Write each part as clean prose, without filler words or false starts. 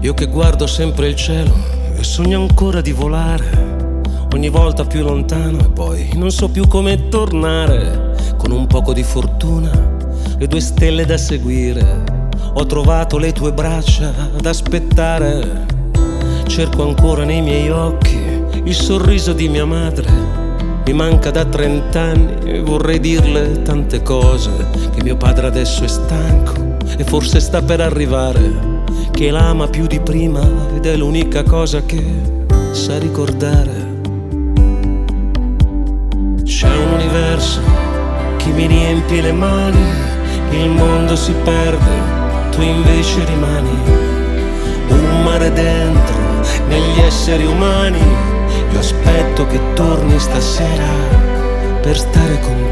Io che guardo sempre il cielo e sogno ancora di volare, ogni volta più lontano e poi non so più come tornare. Con un poco di fortuna e 2 stelle da seguire, ho trovato le tue braccia ad aspettare. Cerco ancora nei miei occhi il sorriso di mia madre. Mi manca da 30 anni e vorrei dirle tante cose, che mio padre adesso è stanco e forse sta per arrivare, che l'ama più di prima ed è l'unica cosa che sa ricordare. C'è un universo che mi riempie le mani, il mondo si perde, tu invece rimani. Un mare dentro, negli esseri umani. Io aspetto che torni stasera per stare con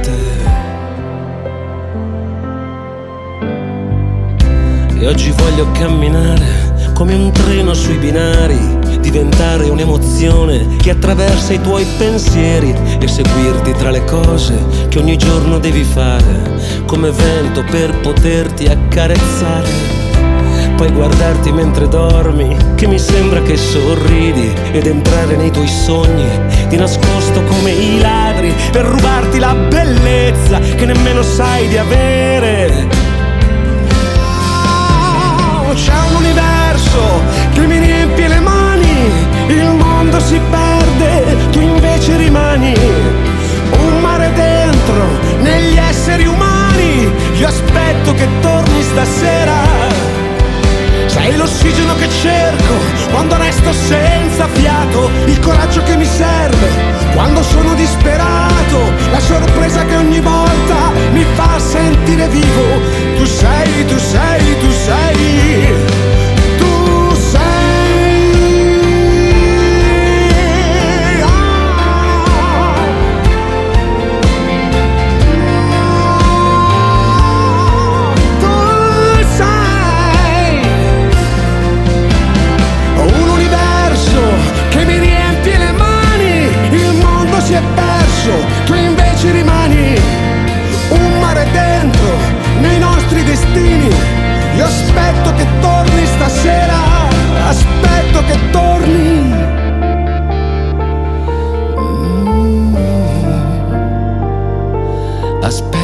te. E oggi voglio camminare come un treno sui binari, diventare un'emozione che attraversa i tuoi pensieri e seguirti tra le cose che ogni giorno devi fare, come vento per poterti accarezzare. Poi guardarti mentre dormi, che mi sembra che sorridi, ed entrare nei tuoi sogni di nascosto come i ladri, per rubarti la bellezza che nemmeno sai di avere. C'è un universo che mi riempie le mani, il mondo si perde, tu invece rimani. Un mare dentro, negli esseri umani. Io aspetto che torni stasera. Sei l'ossigeno che cerco quando resto senza fiato, il coraggio che mi serve quando sono disperato, la sorpresa che ogni volta mi fa sentire vivo. Tu sei, tu sei, tu sei, tu sei. Tu sei un universo che mi riempie le mani, il mondo si è perso, tu invece rimani. Un mare dentro, nei nostri destini. Io aspetto che torni stasera, aspetto che torni. Aspetto